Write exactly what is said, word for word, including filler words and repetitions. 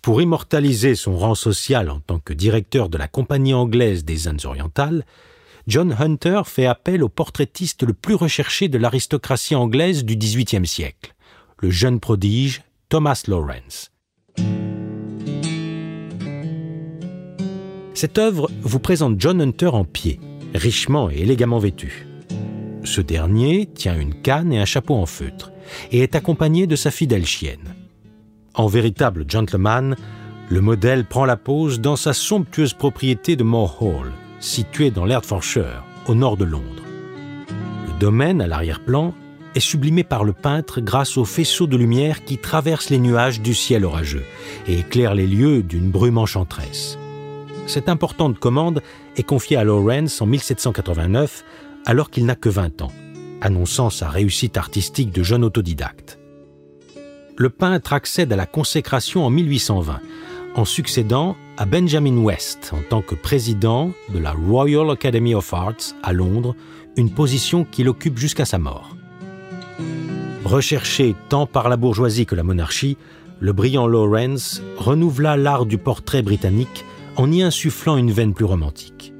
Pour immortaliser son rang social en tant que directeur de la Compagnie anglaise des Indes orientales, John Hunter fait appel au portraitiste le plus recherché de l'aristocratie anglaise du dix-huitième siècle, le jeune prodige Thomas Lawrence. Cette œuvre vous présente John Hunter en pied, richement et élégamment vêtu. Ce dernier tient une canne et un chapeau en feutre et est accompagné de sa fidèle chienne. En véritable gentleman, le modèle prend la pose dans sa somptueuse propriété de Moor Hall, située dans l'Hertfordshire, au nord de Londres. Le domaine, à l'arrière-plan, est sublimé par le peintre grâce aux faisceaux de lumière qui traversent les nuages du ciel orageux et éclairent les lieux d'une brume enchanteresse. Cette importante commande est confiée à Lawrence en mille sept cent quatre-vingt-neuf, alors qu'il n'a que vingt ans, annonçant sa réussite artistique de jeune autodidacte. Le peintre accède à la consécration en mille huit cent vingt, en succédant à Benjamin West en tant que président de la Royal Academy of Arts à Londres, une position qu'il occupe jusqu'à sa mort. Recherché tant par la bourgeoisie que la monarchie, le brillant Lawrence renouvela l'art du portrait britannique en y insufflant une veine plus romantique.